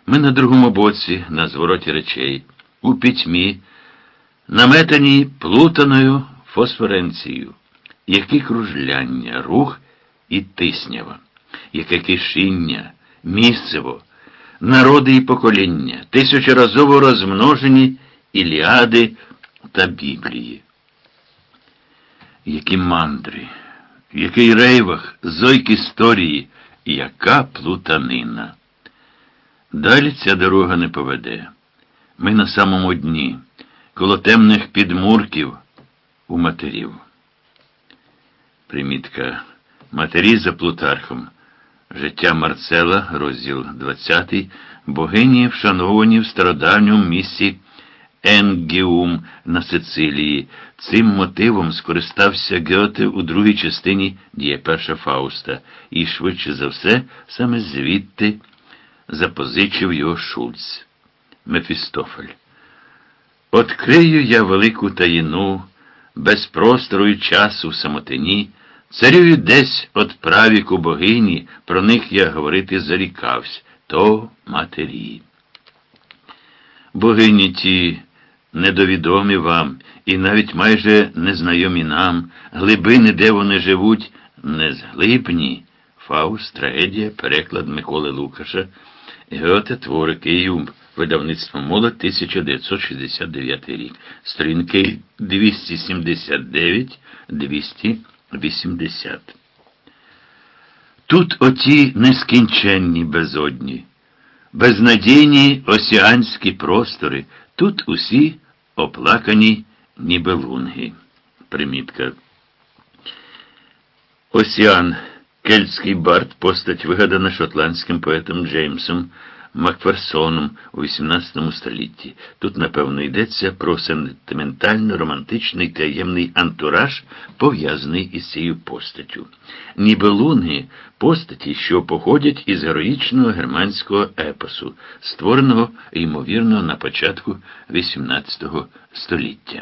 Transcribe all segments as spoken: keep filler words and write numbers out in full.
Ми на другому боці, на звороті речей, у пітьмі, наметаній плутаною фосфоренцією. Які кружляння, рух і тиснява, яке кишіння, місцево, народи і покоління, тисячоразово розмножені Іліади та Біблії. Які мандри, який рейвах, зойк історії, яка плутанина. Далі ця дорога не поведе. Ми на самому дні, коло темних підмурків у матерів. Примітка. Матері за Плутархом. Життя Марцела, розділ двадцятий, богині вшановані в стародавньому місті Енгіум на Сицилії. Цим мотивом скористався Гьоте у другій частині «Дія перша Фауста» і, швидше за все, саме звідти запозичив його Шульц. Мефістофель. «Открию я велику таїну, без простору і часу в самотині, царюю десь от правіку богині, про них я говорити зарікавсь, то матері. Богині ті недовідомі вам, і навіть майже незнайомі нам, глибини, де вони живуть, незглибні». Фауст, трагедія, переклад Миколи Лукаша, Гьоте, твори, Київ, видавництво «Молодь», тисяча дев'ятсот шістдесят дев'ятий рік, сторінки двісті сімдесят дев'ять - двісті вісімдесят. Тут оті нескінченні безодні, безнадійні осіанські простори, тут усі оплакані нібелунги. Примітка. Осіан, кельтський бард, постать вигадана шотландським поетом Джеймсом Макферсоном у вісімнадцятому столітті. Тут, напевно, йдеться про сентиментально-романтичний таємний антураж, пов'язаний із цією постаттю. Нібелунги – постаті, що походять із героїчного германського епосу, створеного, ймовірно, на початку вісімнадцятого століття.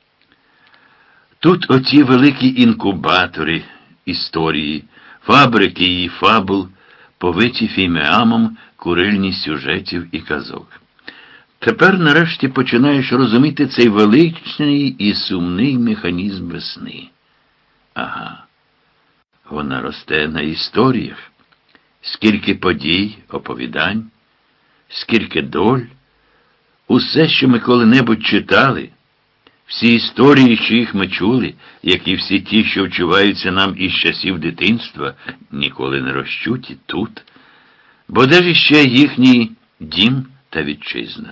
Тут оті великі інкубатори історії, фабрики і фабул, повиті фімеамом курильні сюжетів і казок. Тепер нарешті починаєш розуміти цей величний і сумний механізм весни. Ага, вона росте на історіях. Скільки подій, оповідань, скільки доль, усе, що ми коли-небудь читали, всі історії, що їх ми чули, як і всі ті, що вчуваються нам із часів дитинства, ніколи не розчуті тут. Бо де ж іще їхній дім та вітчизна?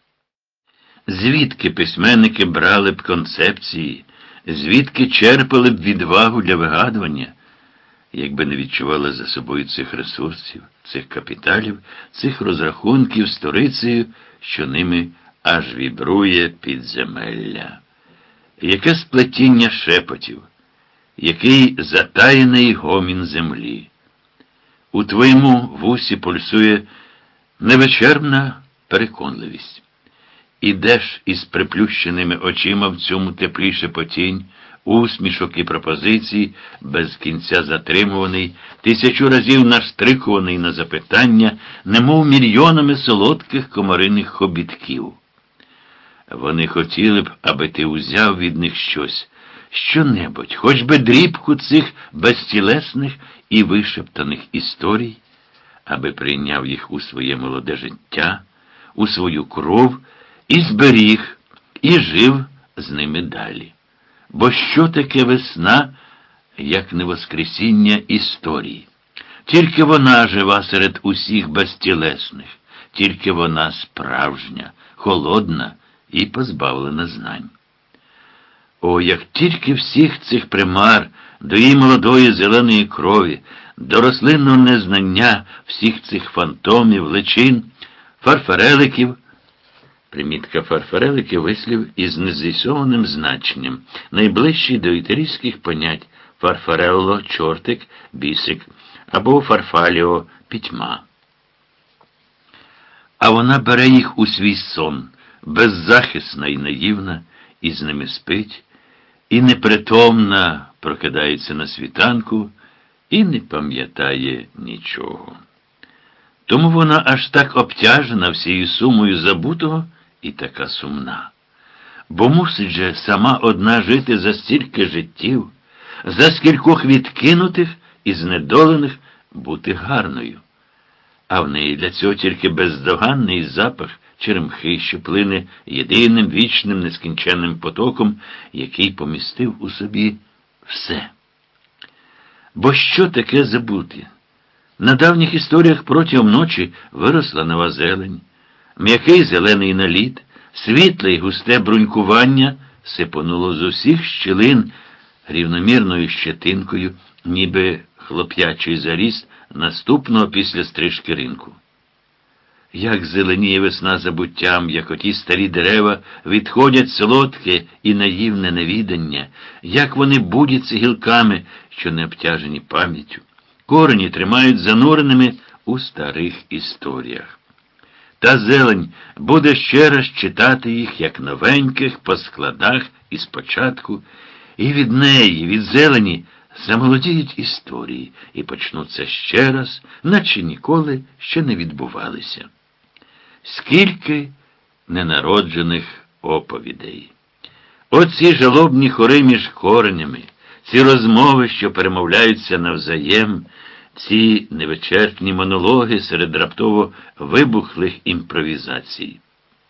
Звідки письменники брали б концепції, звідки черпали б відвагу для вигадування, якби не відчували за собою цих ресурсів, цих капіталів, цих розрахунків сторицею, що ними аж вібрує підземелля? Яке сплетіння шепотів, який затаєний гомін землі. У твоєму вусі пульсує невичерпна переконливість. Ідеш із приплющеними очима в цьому теплі шепотінь, усмішок і пропозицій, без кінця затримуваний, тисячу разів наштрикуваний на запитання, немов мільйонами солодких комариних хобітків. Вони хотіли б, аби ти узяв від них щось, що-небудь, хоч би дрібку цих безтілесних і вишептаних історій, аби прийняв їх у своє молоде життя, у свою кров, і зберіг, і жив з ними далі. Бо що таке весна, як не воскресіння історії? Тільки вона жива серед усіх безтілесних, тільки вона справжня, холодна і позбавлена знань. О, як тільки всіх цих примар до її молодої зеленої крові, до рослинного незнання всіх цих фантомів, личин, фарфареликів, примітка фарфарелики – вислів із нез'ясованим значенням, найближчий до ітерійських понять фарфарелло – чортик, бісик, або фарфаліо – пітьма. А вона бере їх у свій сон, беззахисна і наївна, і з ними спить, і непритомна прокидається на світанку, і не пам'ятає нічого. Тому вона аж так обтяжена всією сумою забутого і така сумна. Бо мусить же сама одна жити за стільки життів, за скількох відкинутих і знедолених бути гарною. А в неї для цього тільки бездоганний запах черемхи, що плине єдиним вічним нескінченним потоком, який помістив у собі все. Бо що таке забути? На давніх історіях протягом ночі виросла нова зелень, м'який зелений наліт, світле й густе брунькування сипонуло з усіх щілин рівномірною щетинкою, ніби хлоп'ячий заріст наступного після стрижки ринку. Як зеленіє весна забуттям, як оті старі дерева відходять солодке і наївне невідання, як вони будяться гілками, що не обтяжені пам'яттю, корені тримають зануреними у старих історіях. Та зелень буде ще раз читати їх, як новеньких, по складах і спочатку, і від неї, від зелені, замолодіють історії і почнуться ще раз, наче ніколи ще не відбувалися. Скільки ненароджених оповідей. Оці жалобні хори між коренями, ці розмови, що перемовляються навзаєм, ці невичерпні монологи серед раптово вибухлих імпровізацій.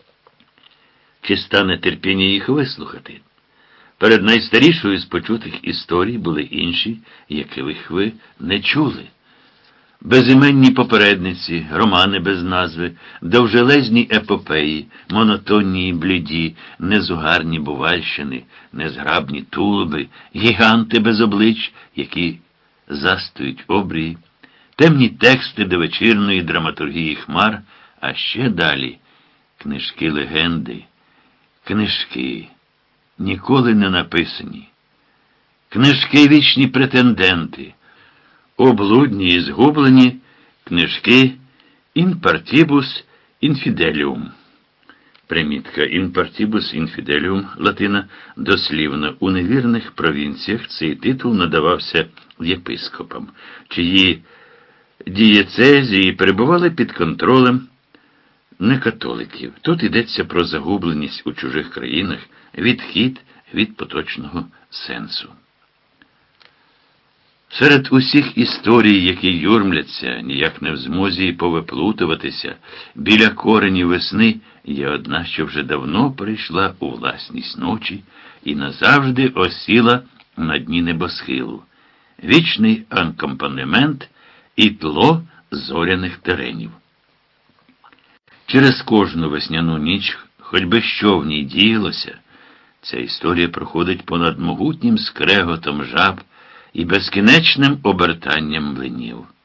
Чи стане терпіння їх вислухати? Перед найстарішою з почутих історій були інші, яких ви не чули. Безіменні попередниці, романи без назви, довжелезні епопеї, монотонні й бліді, незугарні бувальщини, незграбні тулуби, гіганти без облич, які застують обрії, темні тексти до вечірної драматургії хмар, а ще далі книжки-легенди, книжки, ніколи не написані, книжки-вічні претенденти, облудні і згублені книжки «In partibus infidelium». Примітка «In partibus infidelium» латина дослівно «У невірних провінціях» цей титул надавався єпископам, чиї дієцезії перебували під контролем некатоликів. Тут йдеться про загубленість у чужих країнах, відхід від поточного сенсу. Серед усіх історій, які юрмляться, ніяк не в змозі повиплутуватися, біля коренів весни є одна, що вже давно перейшла у власність ночі і назавжди осіла на дні небосхилу. Вічний акомпанемент і тло зоряних теренів. Через кожну весняну ніч, хоч би що в ній діялося, ця історія проходить понад могутнім скреготом жаб і безкінечним обертанням млинів.